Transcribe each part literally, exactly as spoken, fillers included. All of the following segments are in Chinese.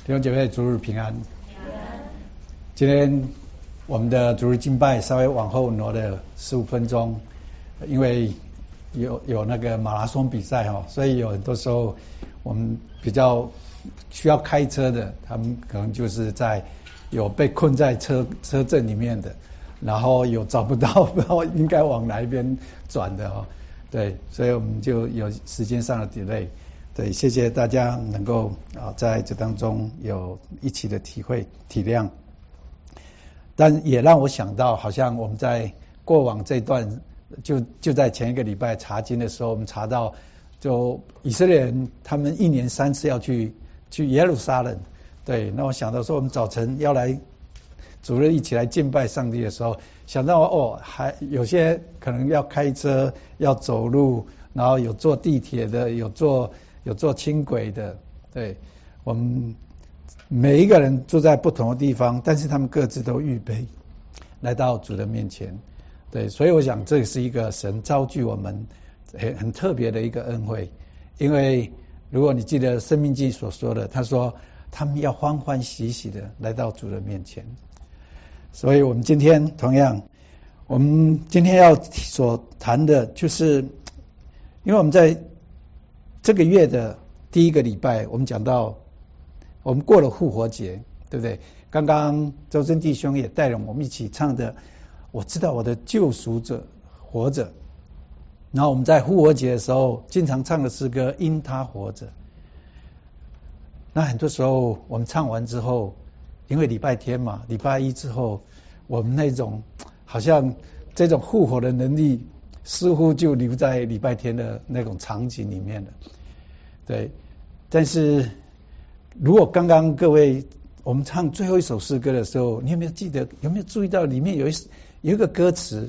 弟兄姐妹，主日平安。今天我们的主日敬拜稍微往后挪了十五分钟，因为有有那个马拉松比赛哈，所以有很多时候我们比较需要开车的，他们可能就是在有被困在车车阵里面的，然后有找不到不知道应该往哪一边转的哦，对，所以我们就有时间上的 delay。对，谢谢大家能够啊在这当中有一起的体会体谅，但也让我想到，好像我们在过往这段就就在前一个礼拜查经的时候，我们查到，就以色列人他们一年三次要去去耶路撒冷，对，那我想到说我们早晨要来主日一起来敬拜上帝的时候，想到哦，还有些可能要开车要走路，然后有坐地铁的，有坐。有坐轻轨的，对，我们每一个人住在不同的地方，但是他们各自都预备来到主的面前，对，所以我想这是一个神召聚我们很很特别的一个恩惠，因为如果你记得申命记所说的，他说他们要欢欢喜喜的来到主的面前，所以我们今天同样，我们今天要所谈的就是，因为我们在这个月的第一个礼拜，我们讲到我们过了复活节，对不对？刚刚周真弟兄也带领我们一起唱的，我知道我的救赎者活着。然后我们在复活节的时候，经常唱的诗歌，因他活着。那很多时候我们唱完之后，因为礼拜天嘛，礼拜一之后，我们那种好像这种复活的能力，似乎就留在礼拜天的那种场景里面了，对。但是如果刚刚各位我们唱最后一首诗歌的时候，你有没有记得？有没有注意到里面有一有一个歌词？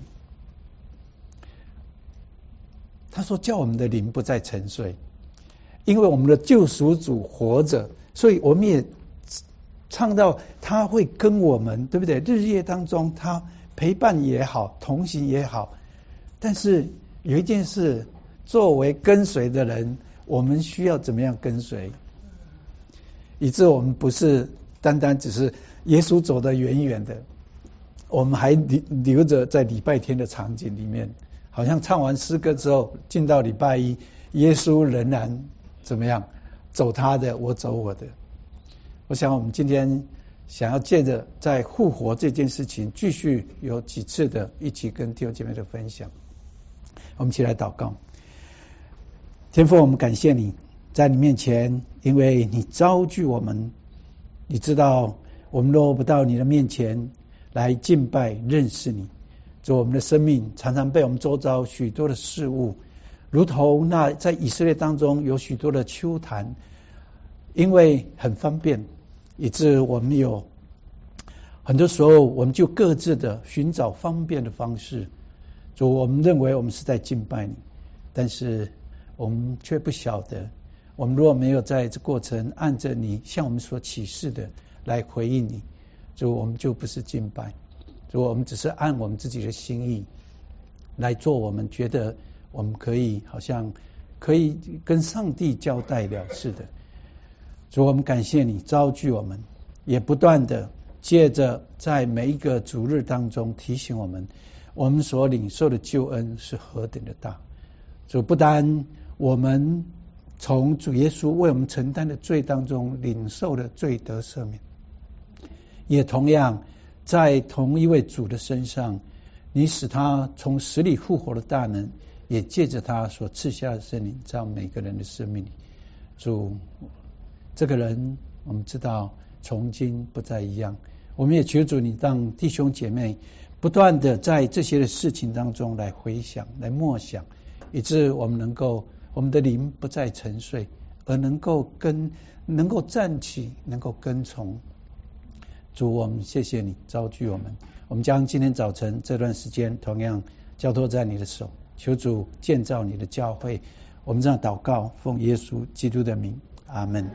他说：“叫我们的灵不再沉睡，因为我们的救赎主活着，所以我们也唱到他会跟我们，对不对？日夜当中，他陪伴也好，同行也好。”但是有一件事，作为跟随的人，我们需要怎么样跟随？以致我们不是单单只是耶稣走得远远的，我们还留留着在礼拜天的场景里面，好像唱完诗歌之后，进到礼拜一，耶稣仍然怎么样走他的，我走我的。我想我们今天想要借着在复活这件事情，继续有几次的一起跟弟兄姐妹的分享。我们一起来祷告。天父，我们感谢你，在你面前，因为你召聚我们，你知道我们落不到你的面前来敬拜认识你，主，我们的生命常常被我们周遭许多的事物，如同那在以色列当中有许多的丘坛，因为很方便，以致我们有很多时候我们就各自的寻找方便的方式，主，我们认为我们是在敬拜你，但是我们却不晓得，我们如果没有在这过程按着你向我们所启示的来回应你，主，我们就不是敬拜，主，我们只是按我们自己的心意来做我们觉得我们可以好像可以跟上帝交代了似的。主，我们感谢你召聚我们，也不断的借着在每一个主日当中提醒我们，我们所领受的救恩是何等的大。主，不单我们从主耶稣为我们承担的罪当中领受的罪得赦免，也同样在同一位主的身上，你使他从死里复活的大能，也借着他所赐下的圣灵，在每个人的生命里。主，这个人我们知道从今不再一样，我们也求主你让弟兄姐妹不断的在这些的事情当中来回想，来默想，以致我们能够我们的灵不再沉睡，而能够跟能够站起，能够跟从。主，我们谢谢你召聚我们，我们将今天早晨这段时间同样交托在你的手，求主建造你的教会。我们这样祷告，奉耶稣基督的名，阿们。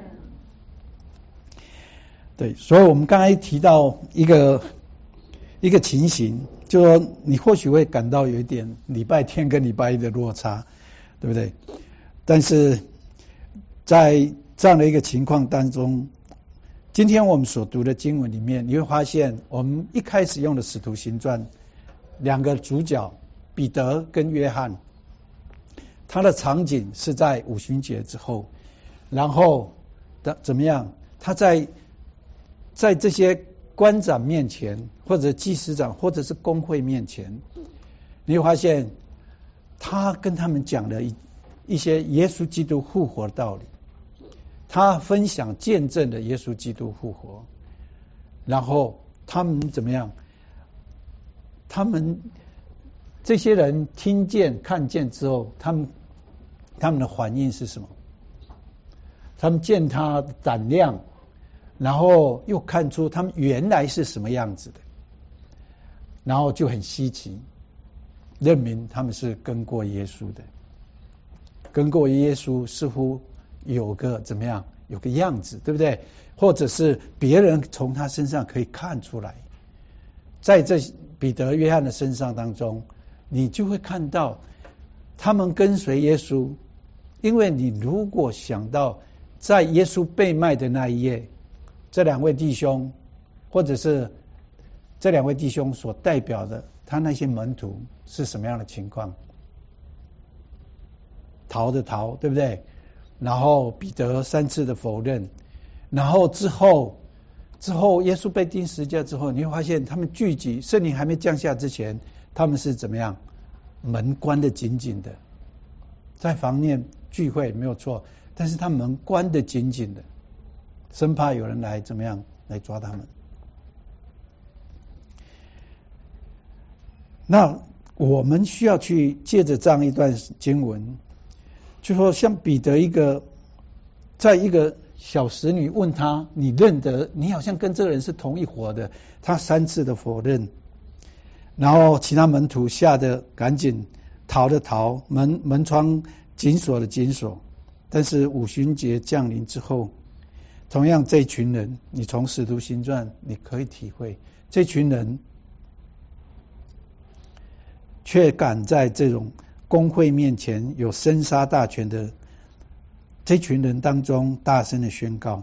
对，所以我们刚才提到一个一个情形，就说你或许会感到有一点礼拜天跟礼拜一的落差，对不对？但是在这样的一个情况当中， 今天我们所读的经文里面，你会发现我们一开始用的使徒行传两个主角彼得跟约翰，他的场景是在五旬节之后，然后的怎么样？他在在这些官长面前，或者祭司长，或者是公会面前，你会发现他跟他们讲了一一些耶稣基督复活的道理，他分享见证的耶稣基督复活，然后他们怎么样？他们这些人听见看见之后，他们他们的反应是什么？他们见他胆量，然后又看出他们原来是什么样子的，然后就很稀奇，认明他们是跟过耶稣的，跟过耶稣似乎有个怎么样，有个样子，对不对？或者是别人从他身上可以看出来，在这彼得、约翰的身上当中，你就会看到他们跟随耶稣。因为你如果想到在耶稣被卖的那一夜，这两位弟兄，或者是这两位弟兄所代表的他那些门徒是什么样的情况？逃的逃，对不对？然后彼得三次的否认，然后之后之后耶稣被钉十字架之后，你会发现他们聚集，圣灵还没降下之前，他们是怎么样？门关得紧紧的，在房内聚会没有错，但是他门关得紧紧的，生怕有人来怎么样来抓他们。那我们需要去借着这样一段经文，就说像彼得一个，在一个小使女问他，你认得，你好像跟这个人是同一伙的，他三次的否认，然后其他门徒吓得赶紧逃的逃，门门窗紧锁的紧锁。但是五旬节降临之后，同样这群人，你从使徒行传你可以体会，这群人却敢在这种公会面前有生杀大权的这群人当中大声的宣告。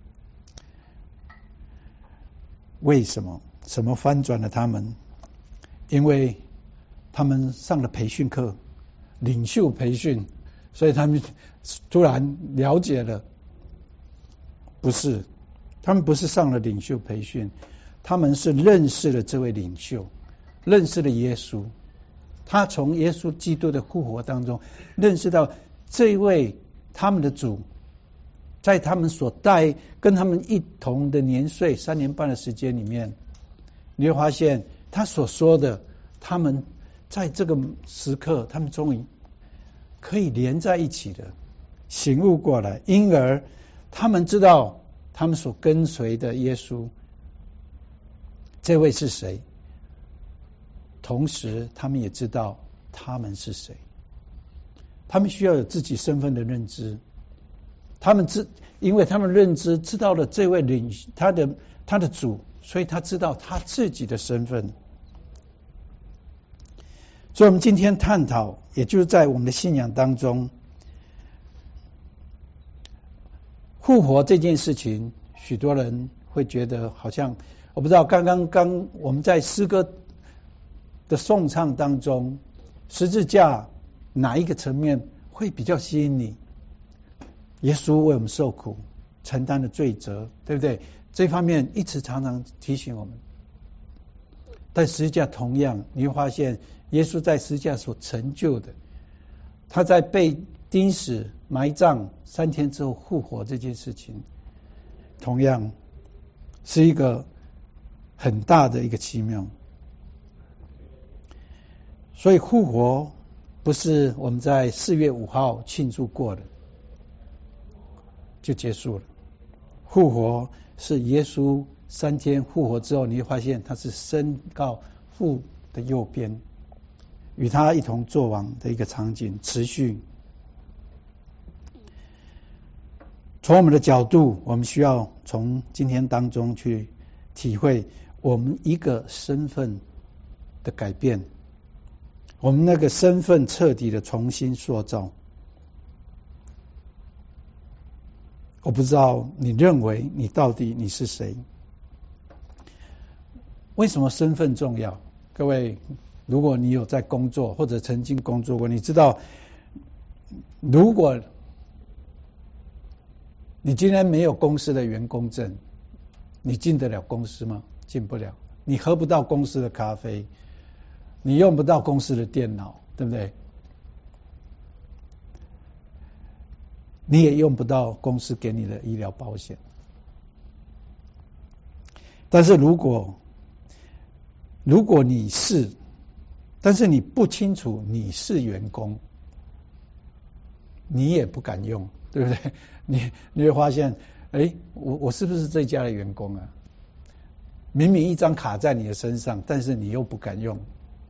为什么？什么翻转了他们？因为他们上了培训课，领袖培训，所以他们突然了解了。不是，他们不是上了领袖培训，他们是认识了这位领袖，认识了耶稣。他从耶稣基督的复活当中认识到这位他们的主，在他们所带跟他们一同的年岁三年半的时间里面，你会发现他所说的，他们在这个时刻，他们终于可以连在一起的醒悟过来，因而他们知道他们所跟随的耶稣这位是谁，同时他们也知道他们是谁。他们需要有自己身份的认知，他们知，因为他们认知知道了这位领他的他的主，所以他知道他自己的身份。所以我们今天探讨，也就是在我们的信仰当中，复活这件事情，许多人会觉得好像，我不知道刚刚刚我们在诗歌的颂唱当中，十字架哪一个层面会比较吸引你？耶稣为我们受苦，承担了罪责，对不对？这方面一直常常提醒我们。但十字架同样，你会发现耶稣在十字架所成就的，他在被钉死、埋葬三天之后复活这件事情，同样是一个很大的一个奇妙。所以复活不是我们在四月五号庆祝过的就结束了，复活是耶稣三天复活之后，你会发现他是升到父的右边，与他一同作王的一个场景持续。从我们的角度，我们需要从今天当中去体会我们一个身份的改变，我们那个身份彻底的重新塑造。 我不知道你认为你到底你是谁？为什么身份重要？各位，如果你有在工作或者曾经工作过，你知道，如果你今天没有公司的员工证，你进得了公司吗？进不了。你喝不到公司的咖啡，你用不到公司的电脑，对不对？你也用不到公司给你的医疗保险。但是如果如果你是，但是你不清楚你是员工，你也不敢用，对不对？你你会发现，哎，我我是不是这家的员工啊？明明一张卡在你的身上，但是你又不敢用，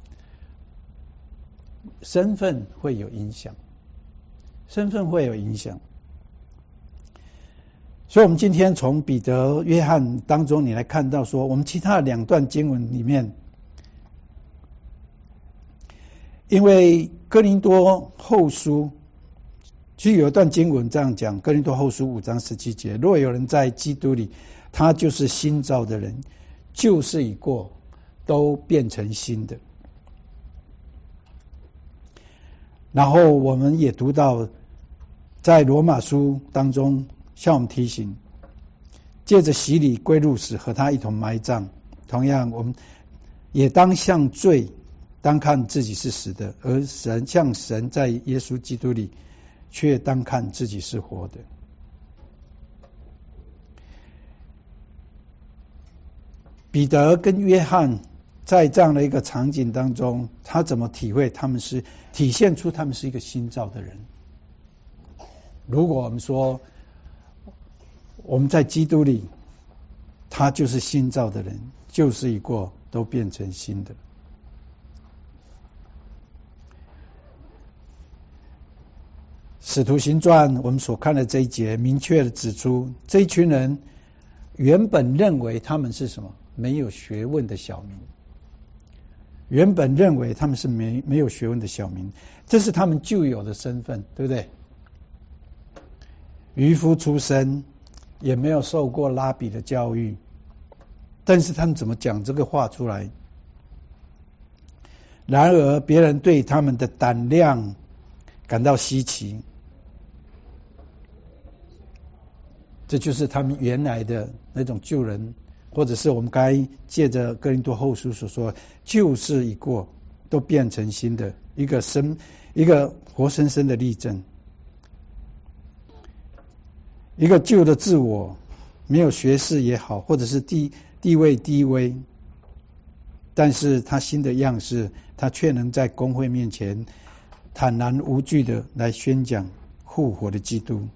身份会有影响，身份会有影响。所以我们今天从彼得、约翰当中，你来看到说，我们其他的两段经文里面，因为哥林多后书，其实有一段经文这样讲，哥林多后书五章十七节，若有人在基督里，他就是新造的人，旧事已过，都变成新的。然后我们也读到在罗马书当中向我们提醒，借着洗礼归入死，和他一同埋葬。同样我们也当向罪当看自己是死的，而神像神在耶稣基督里却当看自己是活的。彼得跟约翰在这样的一个场景当中，他怎么体会他们是体现出他们是一个新造的人？如果我们说我们在基督里，他就是新造的人，旧事已过，都变成新的。使徒行传我们所看的这一节明确的指出，这一群人原本认为他们是什么？没有学问的小民。原本认为他们是没没有学问的小民，这是他们旧有的身份，对不对？渔夫出身，也没有受过拉比的教育，但是他们怎么讲这个话出来？然而别人对他们的胆量感到稀奇，这就是他们原来的那种旧人，或者是我们刚才借着哥林多后书所说，旧事已过，都变成新的，一个生一个活生生的例证。一个旧的自我，没有学识也好，或者是地地位低微，但是他新的样式，他却能在公会面前坦然无惧的来宣讲复活的基督。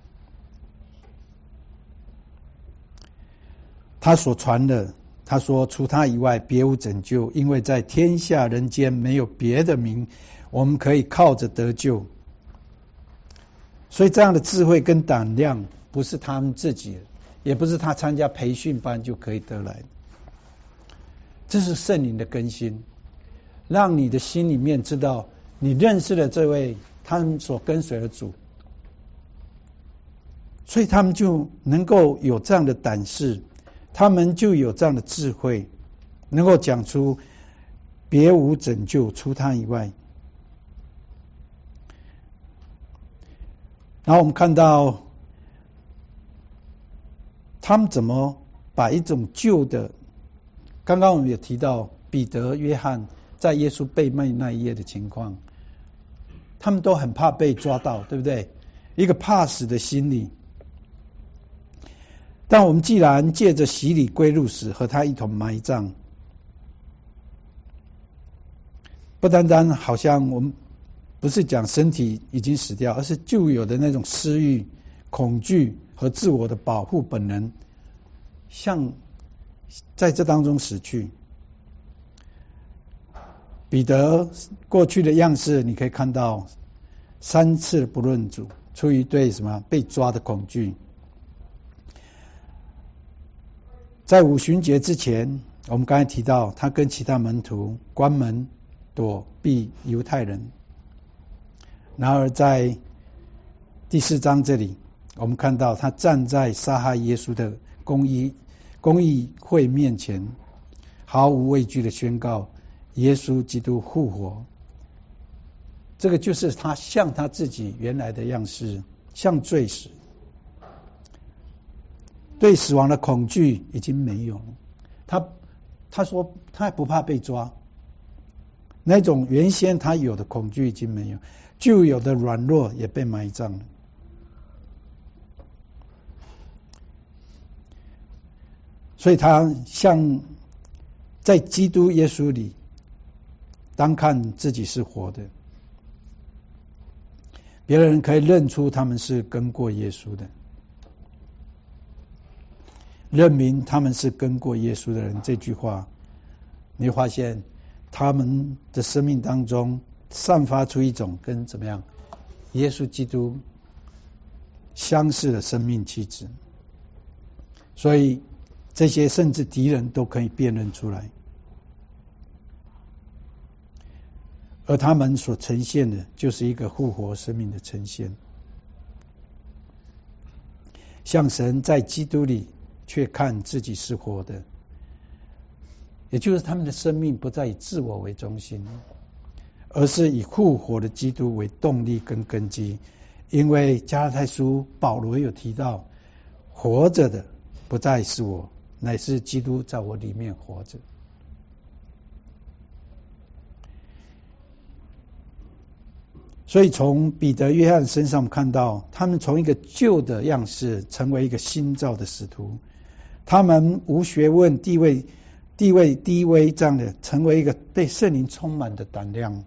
他所传的，他说除他以外别无拯救，因为在天下人间没有别的名，我们可以靠着得救。所以这样的智慧跟胆量不是他们自己，也不是他参加培训班就可以得来，这是圣灵的更新，让你的心里面知道你认识了这位他们所跟随的主，所以他们就能够有这样的胆识，他们就有这样的智慧，能够讲出别无拯救，除他以外。然后我们看到他们怎么把一种旧的，刚刚我们也提到彼得、约翰在耶稣被卖那一夜的情况，他们都很怕被抓到，对不对？一个怕死的心理。但我们既然借着洗礼归入死，和他一同埋葬，不单单好像我们不是讲身体已经死掉，而是旧有的那种私欲、恐惧和自我的保护本能，像在这当中死去。彼得过去的样式，你可以看到三次不认主，出于对什么被抓的恐惧。在五旬节之前，我们刚才提到他跟其他门徒关门躲避犹太人，然而在第四章这里， 我们看到他站在杀害耶稣的公议公议会面前，毫无畏惧的宣告耶稣基督复活。这个就是他像他自己原来的样式，像罪死，对死亡的恐惧已经没有了。他他说他还不怕被抓，那种原先他有的恐惧已经没有，旧有的软弱也被埋葬了。所以他像在基督耶稣里，当看自己是活的，别人可以认出他们是跟过耶稣的，认明他们是跟过耶稣的人。这句话你会发现他们的生命当中散发出一种跟怎么样耶稣基督相似的生命气质，所以这些甚至敌人都可以辨认出来。而他们所呈现的就是一个复活生命的呈现，像神在基督里却看自己是活的，也就是他们的生命不再以自我为中心，而是以复活的基督为动力跟根基。因为加拉太书保罗有提到，活着的不再是我，乃是基督在我里面活着。所以从彼得、约翰身上看到，他们从一个旧的样式成为一个新造的使徒，他们无学问、地位地位低微这样的，成为一个被圣灵充满的胆量。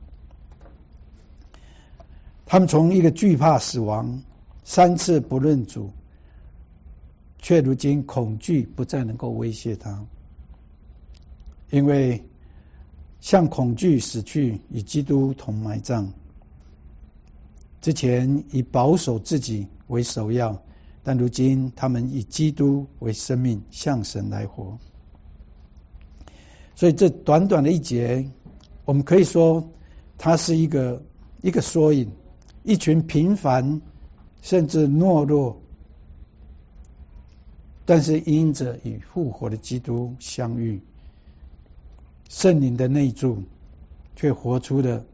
他们从一个惧怕死亡、三次不认主，却如今恐惧不再能够威胁他，因为向恐惧死去，与基督同埋葬。之前以保守自己为首要，但如今他们以基督为生命，向神来活。所以这短短的一节，我们可以说它是一个一个缩影，一群平凡甚至懦弱，但是因着与复活的基督相遇，圣灵的内住，却活出了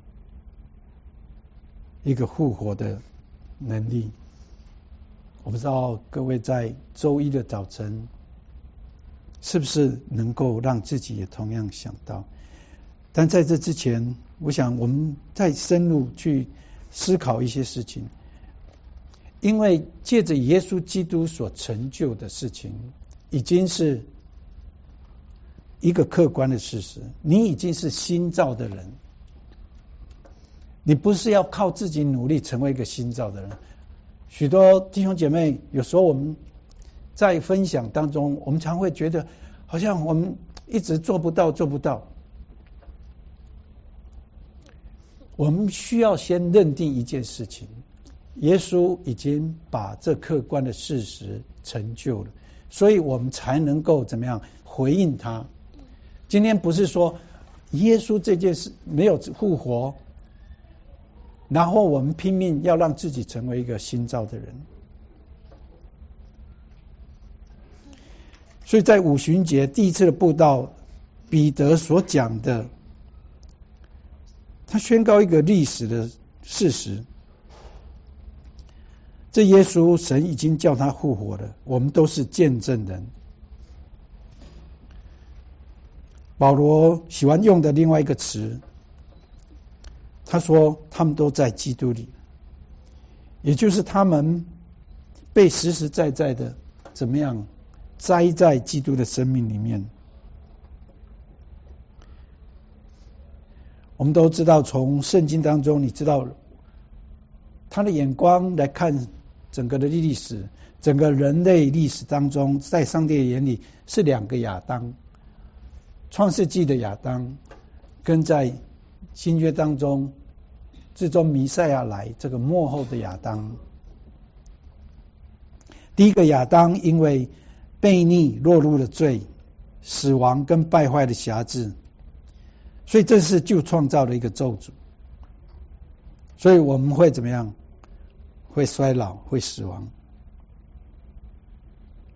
一个复活的能力。我不知道各位在周一的早晨是不是能够让自己也同样想到，但在这之前，我想我们再深入去思考一些事情。因为借着耶稣基督所成就的事情，已经是一个客观的事实，你已经是新造的人，你不是要靠自己努力成为一个新造的人。许多弟兄姐妹，有时候我们在分享当中，我们常会觉得好像我们一直做不到做不到。我们需要先认定一件事情，耶稣已经把这客观的事实成就了，所以我们才能够怎么样回应他。今天不是说耶稣这件事没有复活，然后我们拼命要让自己成为一个新造的人。所以在五旬节第一次的布道，彼得所讲的，他宣告一个历史的事实，这耶稣神已经叫他复活了，我们都是见证人。保罗喜欢用的另外一个词，他说他们都在基督里，也就是他们被实实在在的怎么样栽在基督的生命里面。我们都知道，从圣经当中，你知道他的眼光来看整个的历史，整个人类历史当中，在上帝的眼里是两个亚当，创世纪的亚当，跟在新约当中最终弥赛亚来这个末后的亚当。第一个亚当因为悖逆落入了罪，死亡跟败坏的辖制，所以这是就创造了一个咒诅。所以我们会怎么样？会衰老，会死亡。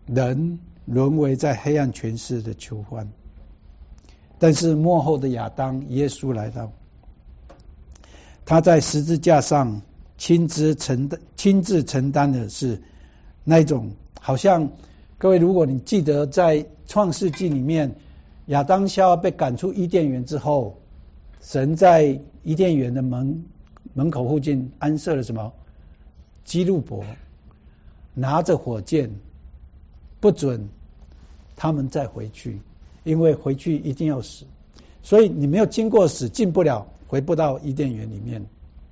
人沦为在黑暗权势的囚犯。但是末后的亚当耶稣来到，他在十字架上亲自承担亲自承担的是那一种，好像各位如果你记得在创世纪里面，亚当夏娃被赶出伊甸园之后，神在伊甸园的门门口附近安设了什么基路伯，拿着火箭不准他们再回去，因为回去一定要死，所以你没有经过死进不了，回不到伊甸园里面。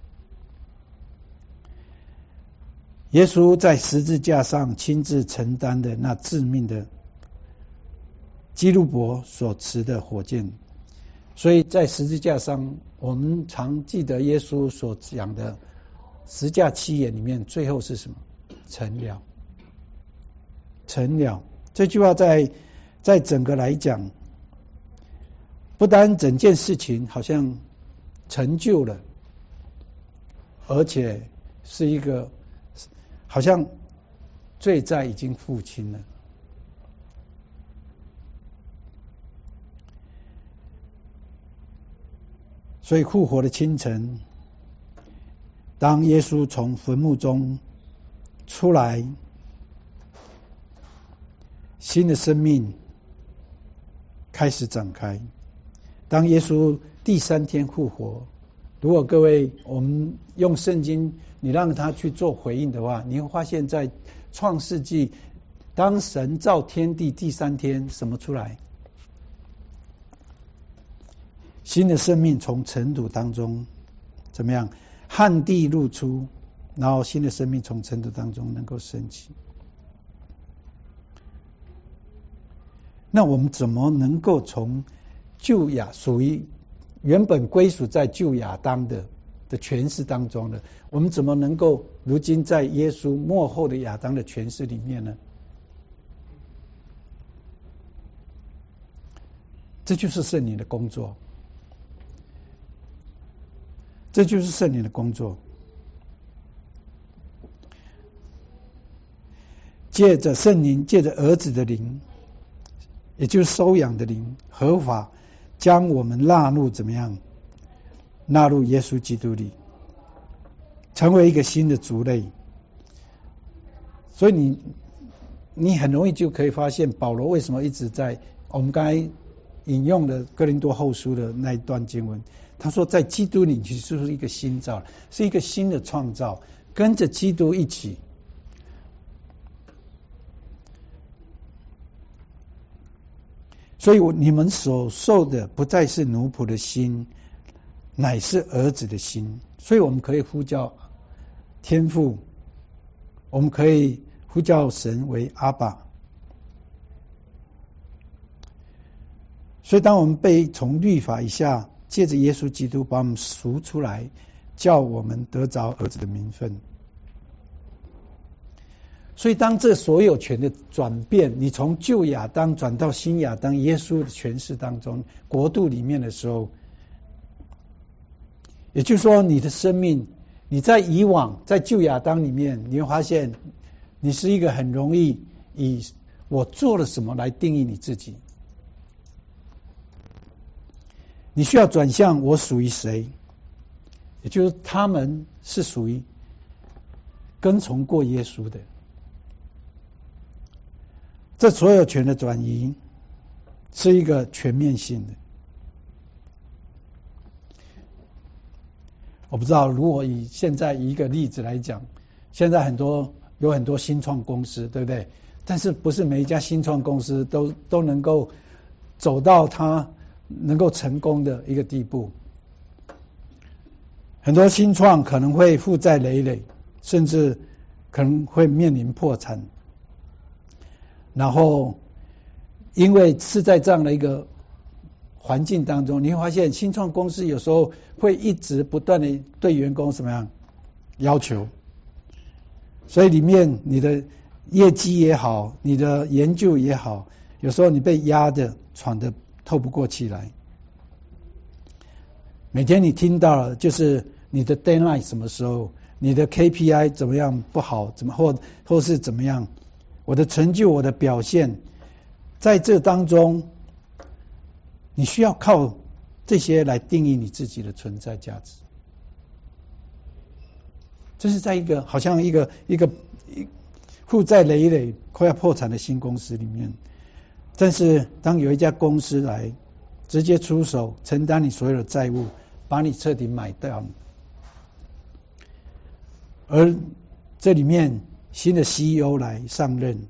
耶稣在十字架上亲自承担的那致命的基路伯所持的火箭，所以在十字架上，我们常记得耶稣所讲的十架七言里面，最后是什么？成了，成了。这句话在在整个来讲，不单整件事情好像成就了，而且是一个好像罪债已经付清了。所以复活的清晨，当耶稣从坟墓中出来，新的生命开始展开。当耶稣第三天复活，如果各位我们用圣经你让他去做回应的话，你会发现在创世纪，当神造天地第三天，什么出来？新的生命从尘土当中怎么样？旱地露出，然后新的生命从尘土当中能够升起。那我们怎么能够从旧亚属于原本归属在旧亚当的的权势当中呢？我们怎么能够如今在耶稣末后的亚当的权势里面呢？这就是圣灵的工作，这就是圣灵的工作。借着圣灵，借着儿子的灵，也就是收养的灵，合法将我们纳入怎么样？纳入耶稣基督里，成为一个新的族类。所以你你很容易就可以发现，保罗为什么一直在我们刚才引用的哥林多后书的那一段经文，他说在基督里其实是一个新造，是一个新的创造，跟着基督一起。所以你们所受的不再是奴仆的心，乃是儿子的心。所以我们可以呼叫天父，我们可以呼叫神为阿爸。所以当我们被从律法以下，借着耶稣基督把我们赎出来，叫我们得着儿子的名分。所以当这所有权的转变，你从旧亚当转到新亚当耶稣的权势当中，国度里面的时候，也就是说你的生命，你在以往在旧亚当里面，你会发现你是一个很容易以我做了什么来定义你自己。你需要转向我属于谁，也就是他们是属于跟从过耶稣的。这所有权的转移是一个全面性的。我不知道，如果以现在一个例子来讲，现在很多有很多新创公司，对不对？但是不是每一家新创公司都都能够走到它能够成功的一个地步。很多新创可能会负债累累，甚至可能会面临破产。然后因为是在这样的一个环境当中，你会发现新创公司有时候会一直不断的对员工怎么样要求，所以里面你的业绩也好，你的研究也好，有时候你被压得喘得透不过气来。每天你听到了就是你的 deadline 什么时候，你的 K P I 怎么样不好，怎么或或是怎么样， 我的成就，我的表现，在这当中，你需要靠这些来定义你自己的存在价值。这是在一个好像一个一个负债累累、快要破产的新公司里面，但是当有一家公司来直接出手承担你所有的债务，把你彻底买掉，而这里面新的 C E O 来上任，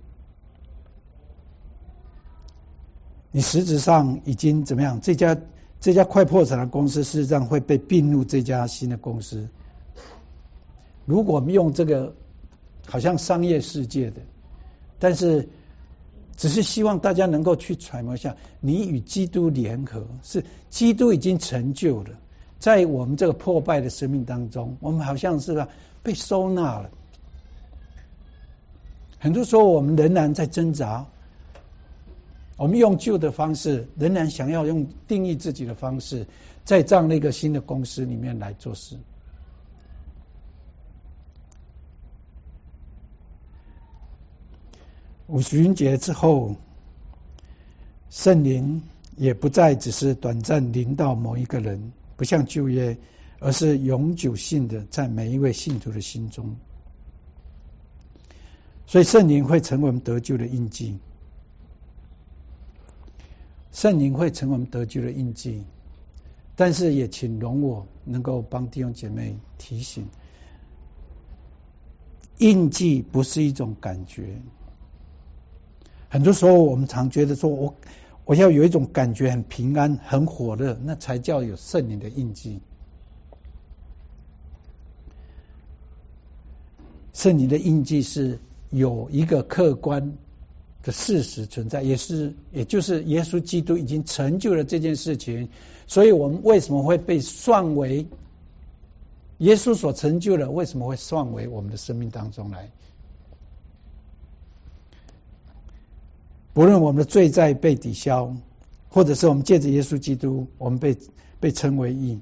你实质上已经怎么样？这家这家快破产的公司，事实上会被并入这家新的公司。如果我们用这个好像商业世界的，但是只是希望大家能够去揣摩一下，你与基督联合，是基督已经成就了，在我们这个破败的生命当中，我们好像是被收纳了。很多时候我们仍然在挣扎，我们用旧的方式，仍然想要用定义自己的方式，在这样的一个新的公司里面来做事。五旬节之后，圣灵也不再只是短暂临到某一个人，不像旧约，而是永久性的在每一位信徒的心中。所以圣灵会成为我们得救的印记，圣灵会成为我们得救的印记。但是也请容我能够帮弟兄姐妹提醒，印记不是一种感觉。很多时候我们常觉得说，我我要有一种感觉很平安、很火热，那才叫有圣灵的印记。圣灵的印记是有一个客观的事实存在，也是也就是耶稣基督已经成就了这件事情，所以我们为什么会被算为耶稣所成就的，为什么会算为我们的生命当中来？不论我们的罪债被抵消，或者是我们借着耶稣基督，我们被被称为义。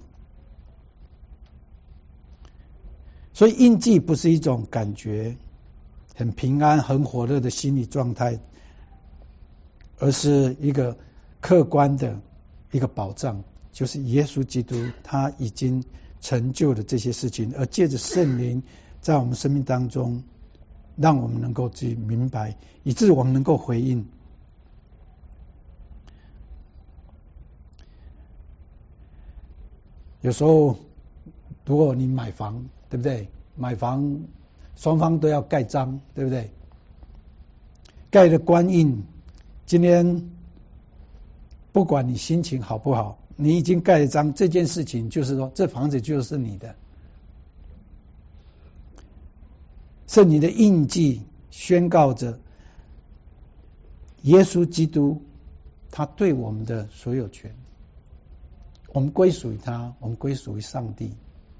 所以印记不是一种感觉，很平安、很火热的心理状态，而是一个客观的一个保障，就是耶稣基督他已经成就了这些事情，而借着圣灵在我们生命当中，让我们能够去明白，以致我们能够回应。有时候如果你买房，对不对？买房双方都要盖章，对不对？盖的官印，今天不管你心情好不好，你已经盖了章，这件事情就是说这房子就是你的，是你的印记宣告着耶稣基督他对我们的所有权，我们归属于他，我们归属于上帝。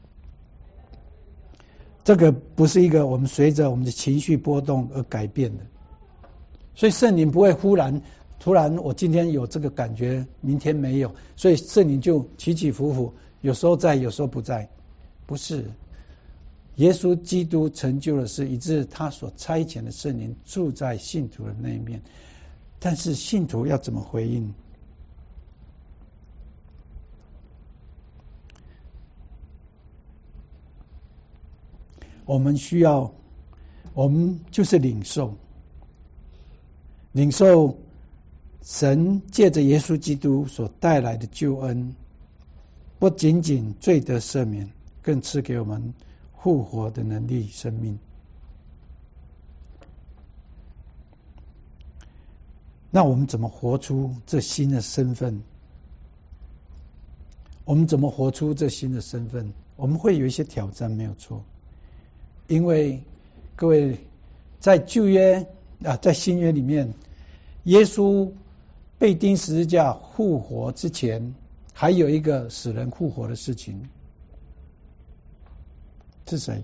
这个不是一个我们随着我们的情绪波动而改变的，所以圣灵不会忽然突然我今天有这个感觉，明天没有，所以圣灵就起起伏伏，有时候在，有时候不在。不是，耶稣基督成就的是，以致他所差遣的圣灵住在信徒的那一面，但是信徒要怎么回应？我们需要，我们就是领受，领受神借着耶稣基督所带来的救恩，不仅仅罪得赦免，更赐给我们复活的能力、生命。那我们怎么活出这新的身份？我们怎么活出这新的身份？我们会有一些挑战，没有错。因为各位在旧约啊，在新约里面，耶稣被钉十字架复活之前，还有一个使人复活的事情，是谁？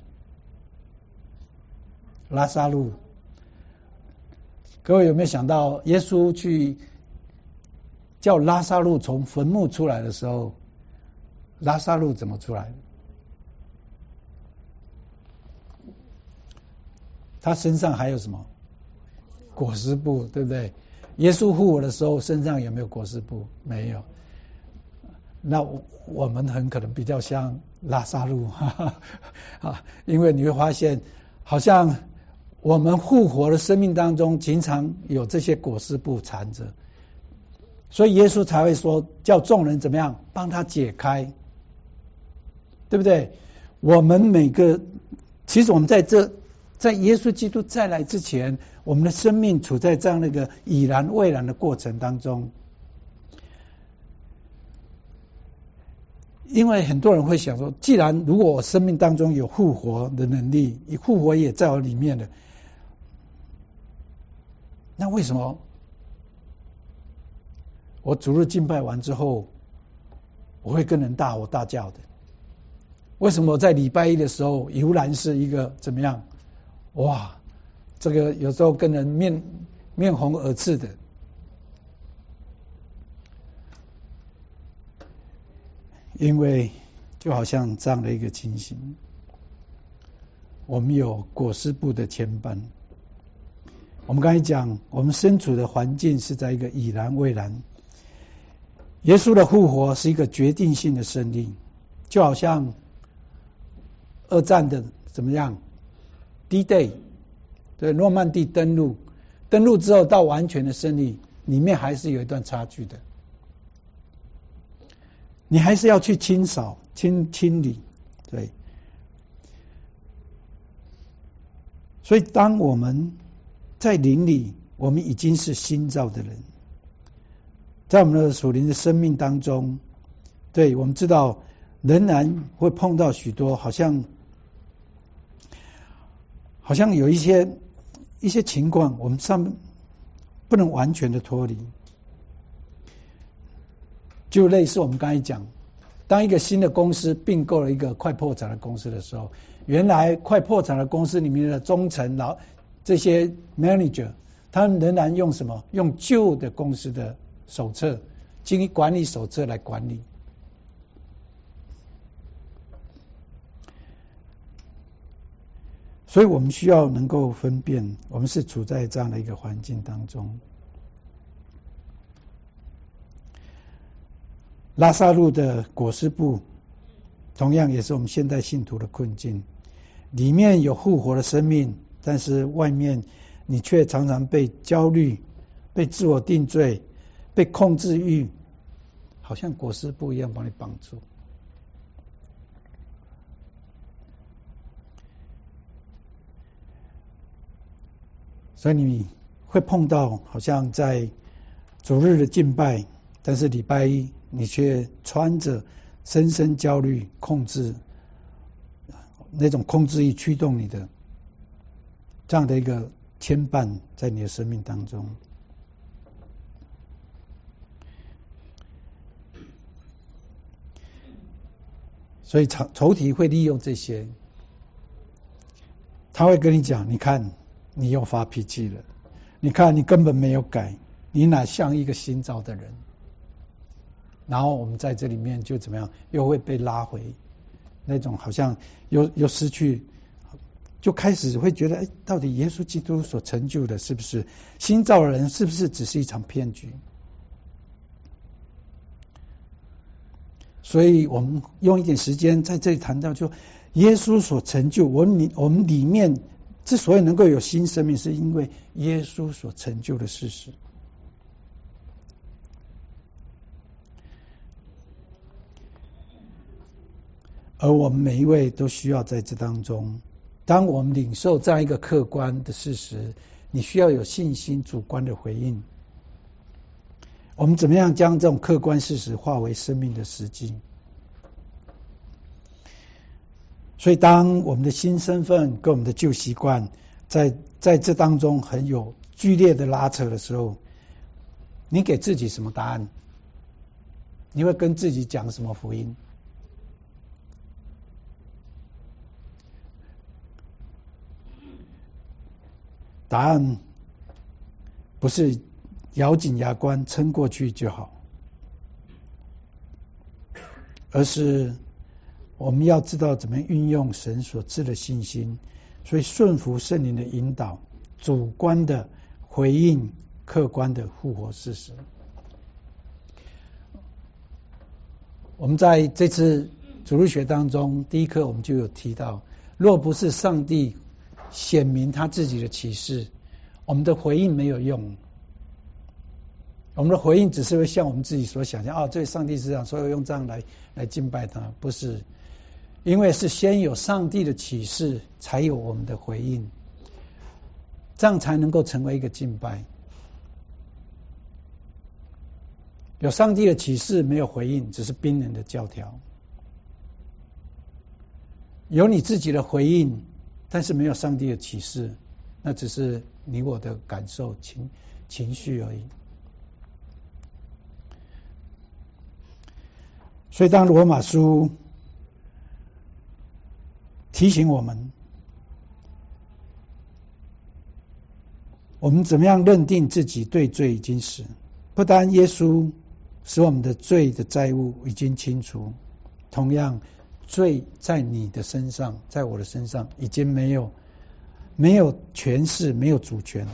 拉撒路。各位有没有想到，耶稣去叫拉撒路从坟墓出来的时候，拉撒路怎么出来？他身上还有什么？ 裹尸布，对不对？耶稣复活的时候身上有没有裹尸布？没有。那我们很可能比较像拉撒路哈哈，因为你会发现好像我们复活的生命当中经常有这些裹尸布缠着，所以耶稣才会说叫众人怎么样帮他解开，对不对？我们每个其实我们在这在耶稣基督再来之前，我们的生命处在这样的一个已然未然的过程当中。因为很多人会想说，既然如果我生命当中有复活的能力，复活也在我里面的，那为什么我主日敬拜完之后，我会跟人大吼大叫的？为什么我在礼拜一的时候悠然是一个怎么样？哇，这个有时候跟人面面红耳赤的。因为就好像这样的一个情形，我们有裹尸布的牵绊。我们刚才讲，我们身处的环境是在一个已然未然。耶稣的复活是一个决定性的胜利，就好像二战的怎么样 D Day 对诺曼底登陆，登陆之后到完全的胜利，里面还是有一段差距的。你还是要去清扫、清清理，对。所以，当我们在灵里，我们已经是新造的人，在我们的属灵的生命当中，对我们知道，仍然会碰到许多好像好像有一些一些情况，我们上不能完全的脱离。就类似我们刚才讲，当一个新的公司并购了一个快破产的公司的时候，原来快破产的公司里面的中层老这些 manager， 他们仍然用什么？用旧的公司的手册、经营管理手册来管理。所以我们需要能够分辨，我们是处在这样的一个环境当中。拉撒路的裹尸布，同样也是我们现代信徒的困境。里面有复活的生命，但是外面你却常常被焦虑、被自我定罪、被控制欲，好像裹尸布一样把你绑住。所以你会碰到好像在主日的敬拜，但是礼拜一你却穿着深深焦虑、控制那种控制欲驱动你的这样的一个牵绊在你的生命当中。所以仇敌会利用这些，他会跟你讲，你看你又发脾气了，你看你根本没有改，你哪像一个新造的人。然后我们在这里面就怎么样，又会被拉回那种好像又又失去，就开始会觉得，哎，到底耶稣基督所成就的是不是新造的人，是不是只是一场骗局？所以我们用一点时间在这里谈到，就耶稣所成就，我们我们里面之所以能够有新生命，是因为耶稣所成就的事实。而我们每一位都需要在这当中，当我们领受这样一个客观的事实，你需要有信心主观的回应。我们怎么样将这种客观事实化为生命的实际？所以当我们的新身份跟我们的旧习惯在在这当中很有剧烈的拉扯的时候，你给自己什么答案？你会跟自己讲什么福音？答案不是咬紧牙关撑过去就好，而是我们要知道怎么运用神所赐的信心，所以顺服圣灵的引导，主观的回应客观的复活事实。我们在这次主日学当中，第一课我们就有提到，若不是上帝显明他自己的启示，我们的回应没有用。我们的回应只是会像我们自己所想象，哦，这位上帝是这样，所以用这样来来敬拜他，不是。因为是先有上帝的启示，才有我们的回应，这样才能够成为一个敬拜。有上帝的启示没有回应，只是冰冷的教条。有你自己的回应，但是没有上帝的启示，那只是你我的感受情情绪而已。所以当罗马书提醒我们，我们怎么样认定自己对罪已经死，不单耶稣使我们的罪的债务已经清除，同样罪在你的身上，在我的身上已经没有没有权势，没有主权。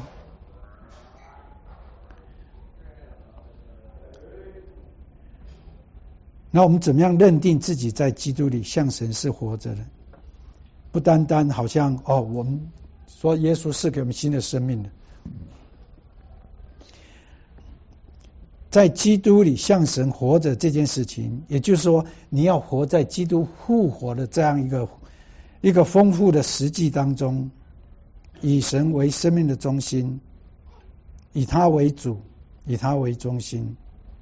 那我们怎么样认定自己在基督里像神是活着的？不单单好像哦，我们说耶稣是给我们新的生命的，在基督里像神活着这件事情，也就是说，你要活在基督复活的这样一个一个丰富的实际当中，以神为生命的中心，以他为主，以他为中心。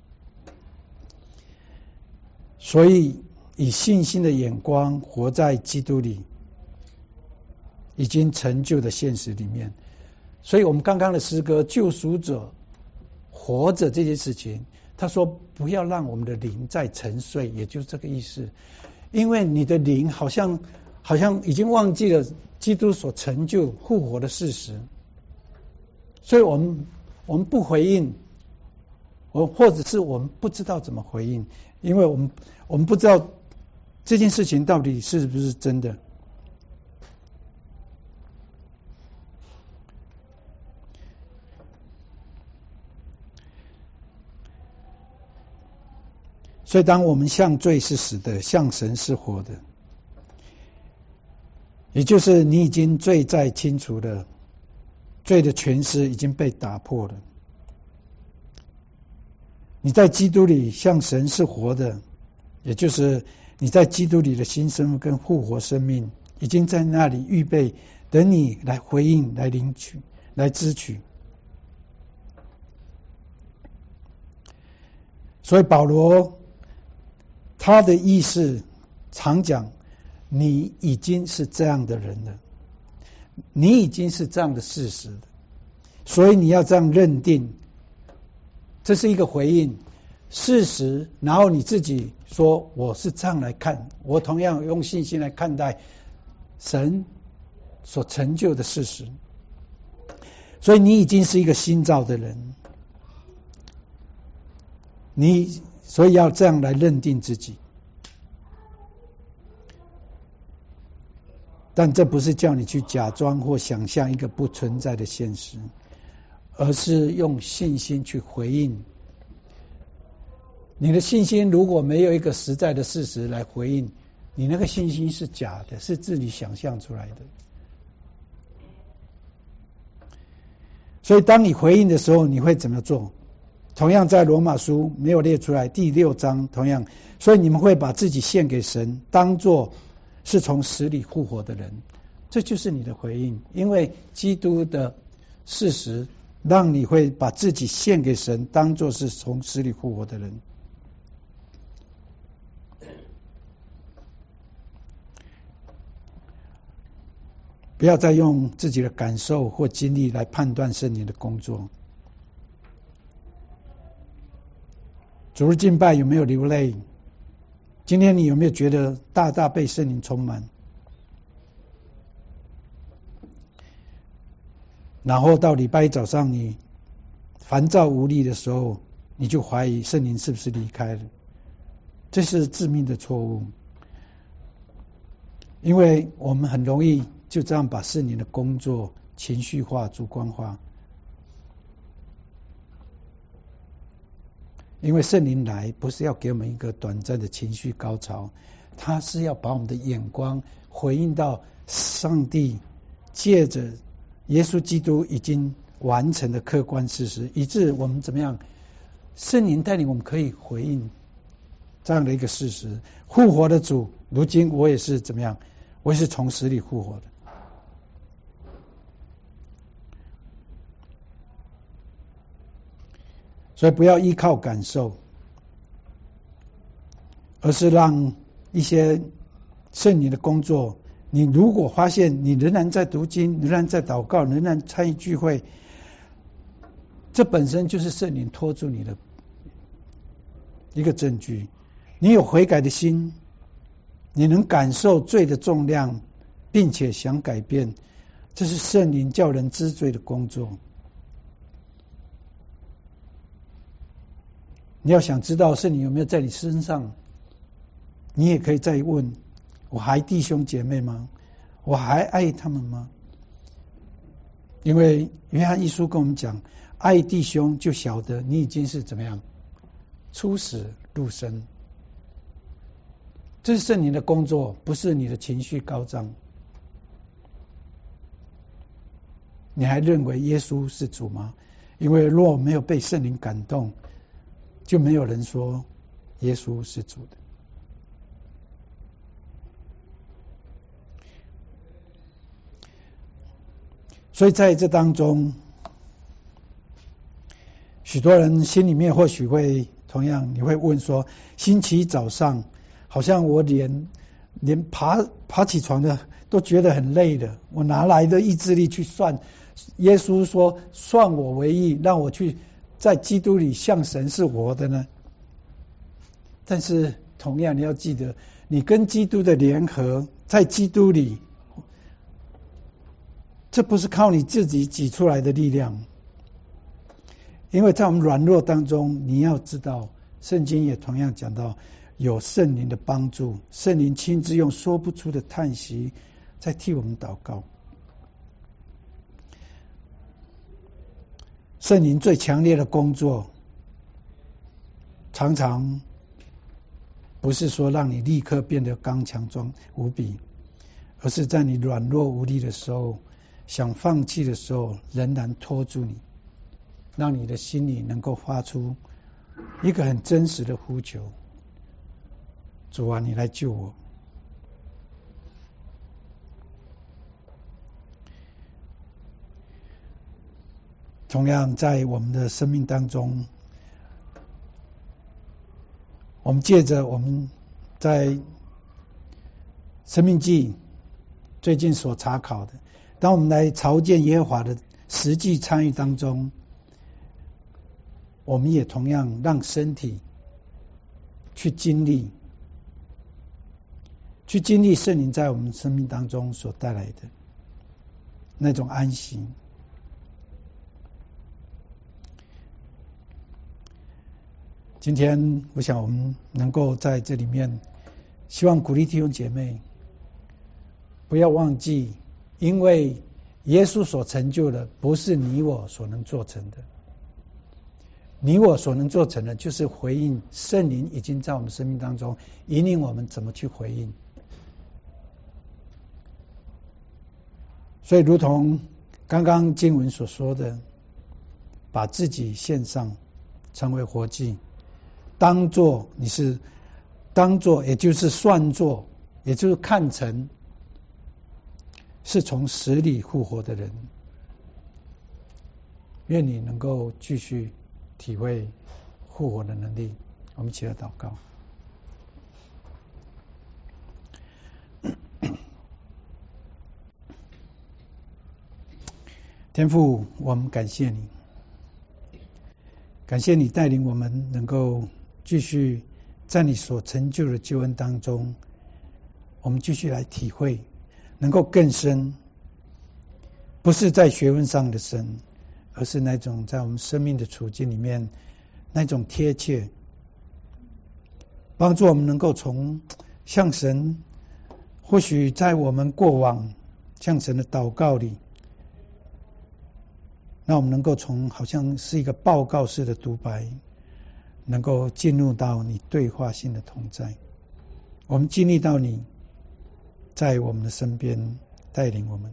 所以以信心的眼光活在基督里已经成就的现实里面。所以我们刚刚的诗歌救赎者活着这件事情，他说不要让我们的灵再沉睡，也就是这个意思。因为你的灵好像好像已经忘记了基督所成就复活的事实，所以我们我们不回应，我或者是我们不知道怎么回应，因为我们我们不知道这件事情到底是不是真的。所以当我们向罪是死的，向神是活的，也就是你已经罪债清除了，罪的权势已经被打破了。你在基督里向神是活的，也就是你在基督里的新生跟复活生命已经在那里预备，等你来回应，来领取，来支取。所以保罗他的意思常讲，你已经是这样的人了，你已经是这样的事实了，所以你要这样认定，这是一个回应事实，然后你自己说我是这样来看，我同样用信心来看待神所成就的事实。所以你已经是一个新造的人，你所以要这样来认定自己。但这不是叫你去假装或想象一个不存在的现实，而是用信心去回应。你的信心如果没有一个实在的事实来回应，你那个信心是假的，是自己想象出来的。所以当你回应的时候，你会怎么做？同样在罗马书没有列出来，第六章同样，所以你们会把自己献给神，当作是从死里复活的人，这就是你的回应。因为基督的事实让你会把自己献给神，当作是从死里复活的人。不要再用自己的感受或经历来判断圣灵的工作。主日敬拜有没有流泪？今天你有没有觉得大大被圣灵充满？然后到礼拜一早上你烦躁无力的时候，你就怀疑圣灵是不是离开了？这是致命的错误，因为我们很容易就这样把圣灵的工作情绪化、主观化。 因为圣灵来不是要给我们一个短暂的情绪高潮，他是要把我们的眼光回应到上帝借着耶稣基督已经完成的客观事实，以致我们怎么样？圣灵带领我们可以回应这样的一个事实。复活的主，如今我也是怎么样？我也是从死里复活的。所以不要依靠感受，而是让一些圣灵的工作。你如果发现你仍然在读经，仍然在祷告，仍然参与聚会，这本身就是圣灵拖住你的一个证据。你有悔改的心，你能感受罪的重量，并且想改变，这是圣灵叫人知罪的工作。你要想知道圣灵有没有在你身上，你也可以再问：我还弟兄姐妹吗？我还爱他们吗？因为约翰一书跟我们讲，爱弟兄就晓得你已经是怎么样出死入生。这是圣灵的工作，不是你的情绪高涨。你还认为耶稣是主吗？因为若没有被圣灵感动，就没有人说耶稣是主的。所以在这当中，许多人心里面或许会同样，你会问说：星期早上，好像我连连爬爬起床的都觉得很累的，我哪来的意志力去算？耶稣说：算我为义，让我去在基督里像神是活的呢？但是同样你要记得，你跟基督的联合，在基督里，这不是靠你自己挤出来的力量。因为在我们软弱当中，你要知道，圣经也同样讲到有圣灵的帮助，圣灵亲自用说不出的叹息在替我们祷告。圣灵最强烈的工作，常常不是说让你立刻变得刚强壮无比，而是在你软弱无力的时候，想放弃的时候，仍然拖住你，让你的心里能够发出一个很真实的呼求：主啊，你来救我。同样在我们的生命当中，我们借着我们在生命记最近所查考的，当我们来朝见耶和华的实际参与当中，我们也同样让身体去经历去经历圣灵在我们生命当中所带来的那种安息。今天我想我们能够在这里面，希望鼓励弟兄姐妹不要忘记，因为耶稣所成就的不是你我所能做成的，你我所能做成的就是回应圣灵已经在我们生命当中引领我们怎么去回应。所以如同刚刚经文所说的，把自己献上成为活祭，当作你是当作也就是算作也就是看成是从死里复活的人。愿你能够继续体会复活的能力。我们一起来祷告。天父，我们感谢你，感谢你带领我们能够继续在你所成就的救恩当中，我们继续来体会，能够更深，不是在学问上的深，而是那种在我们生命的处境里面那种贴切，帮助我们能够从向神，或许在我们过往向神的祷告里，那我们能够从好像是一个报告式的独白， 能够进入到你对话性的同在，我们经历到你在我们的身边带领我们，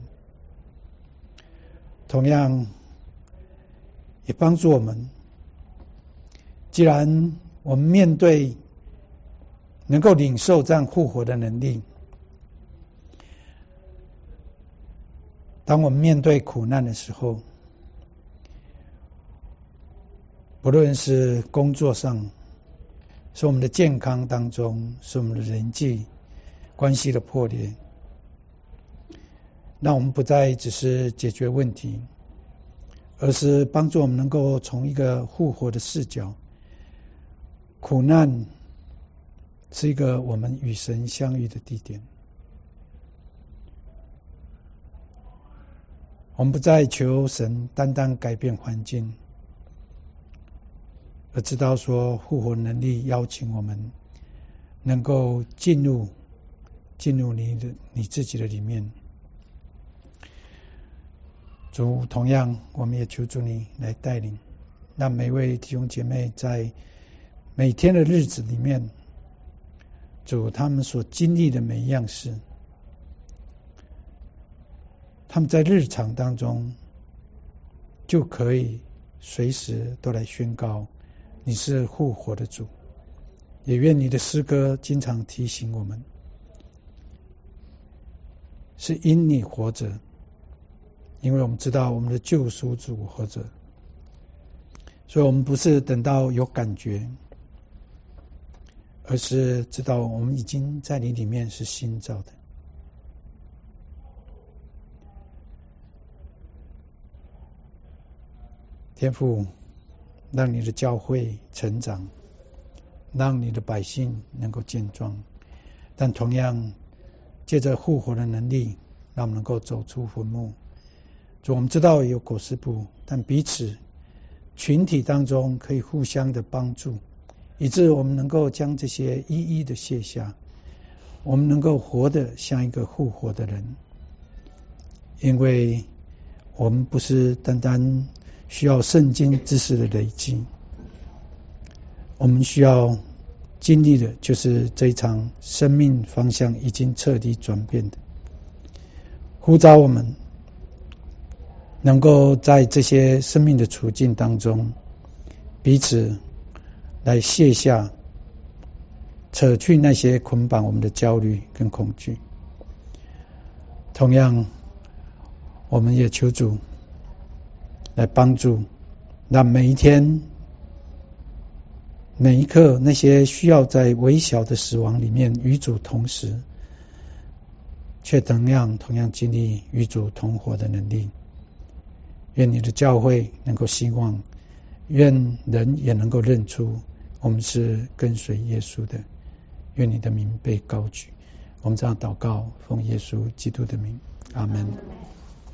同样也帮助我们。既然我们面对能够领受这样复活的能力，当我们面对苦难的时候，不论是工作上，是我们的健康当中，是我们的人际关系的破裂，让我们不再只是解决问题，而是帮助我们能够从一个复活的视角。苦难是一个我们与神相遇的地点，我们不再求神单单改变环境，而知道说复活能力邀请我们能够进入进入你的你自己的里面。主，同样我们也求主你来带领，让每位弟兄姐妹在每天的日子里面，主他们所经历的每一样事，他们在日常当中就可以随时都来宣告你是复活的主。也愿你的诗歌经常提醒我们，是因你活着，因为我们知道我们的救赎主活着，所以我们不是等到有感觉，而是知道我们已经在你里面是新造的。天父，让你的教会成长，让你的百姓能够健壮，但同样借着复活的能力，让我们能够走出坟墓。主，我们知道有裹尸布，但彼此群体当中可以互相的帮助，以致我们能够将这些一一的卸下，我们能够活得像一个复活的人。因为我们不是单单需要圣经知识的累积，我们需要经历的就是这一场生命方向已经彻底转变的，呼召我们能够在这些生命的处境当中，彼此来卸下、扯去那些捆绑我们的焦虑跟恐惧。同样，我们也求主来帮助，让每一天、每一刻，那些需要在微小的死亡里面与主同时，却同样同样经历与主同活的能力。愿你的教会能够兴旺，愿人也能够认出我们是跟随耶稣的。愿你的名被高举。我们这样祷告，奉耶稣基督的名，阿们。